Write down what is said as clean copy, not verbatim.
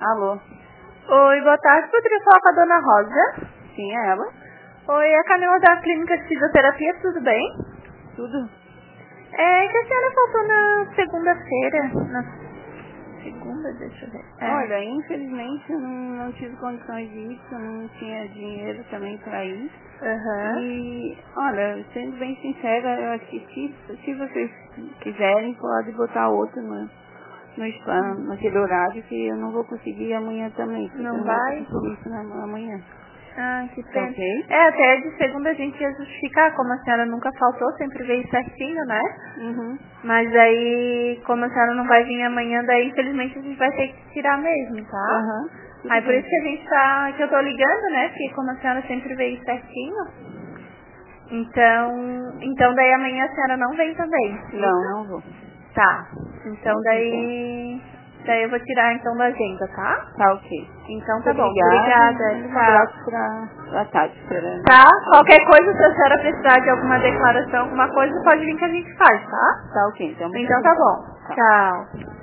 Alô? Oi, boa tarde. Poderia falar com a dona Rosa? Sim, é ela? Oi, é a Camila da Clínica de Fisioterapia, tudo bem? Tudo? É que a senhora faltou na segunda-feira. Na segunda, deixa eu ver. Olha, infelizmente eu não tive condições de ir, porque eu não tinha dinheiro também pra ir. E, olha, sendo bem sincera, eu acho que se vocês quiserem, pode botar outro naquele horário, que eu não vou conseguir amanhã também. Não vai? Eu vou isso amanhã. Ah, que pena. Ok? Até de segunda a gente ia justificar, como a senhora nunca faltou, sempre veio certinho, né? Uhum. Mas aí, como a senhora não vai vir amanhã, daí infelizmente a gente vai ter que tirar mesmo, tá? Aham. Aí por isso que eu tô ligando, né? Porque como a senhora sempre veio certinho. Então daí amanhã a senhora não vem também. Não vou. Tá. Então daí eu vou tirar então da agenda, tá? Tá, ok. Então tá bom. Obrigada. Obrigada. Um Tchau. abraço pra Tati. Tá? Qualquer coisa, se a senhora precisar de alguma declaração, alguma coisa, pode vir que a gente faz, tá? Tá, ok. Então Então tá bom. Tá. Tchau.